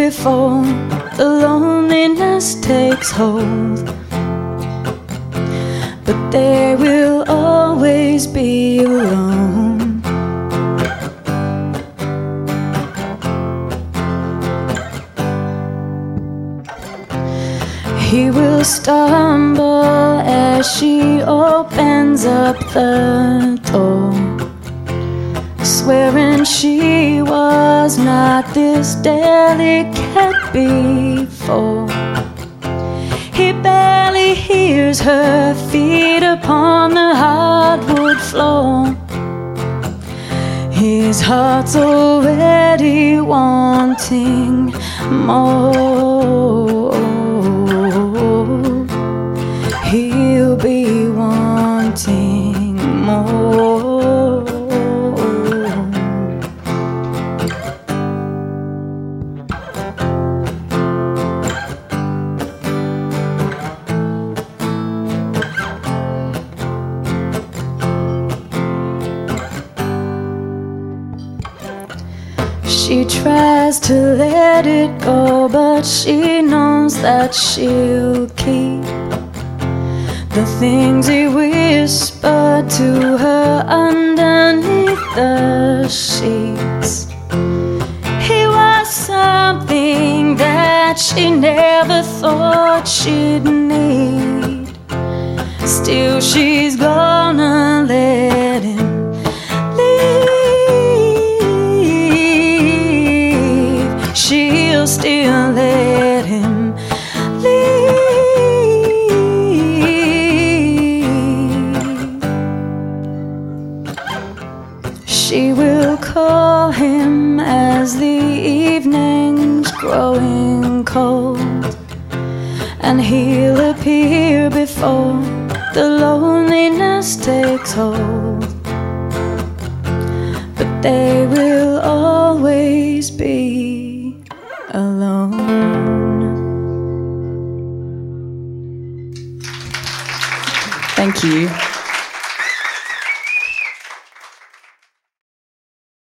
before the loneliness takes hold. But they will always be alone. He will stumble as she opens up the door, swearing she was not this delicate before. He barely hears her feet upon the hardwood floor. His heart's already wanting more. He'll be wanting more. She tries to let it go, but she knows that she'll keep the things he whispered to her underneath the sheets. He was something that she never thought she'd need. Still, she's gonna let him leave. She'll still let him leave. She will call him as the evening's growing cold, and he'll appear before the loneliness takes hold. But they will always be alone. Thank you.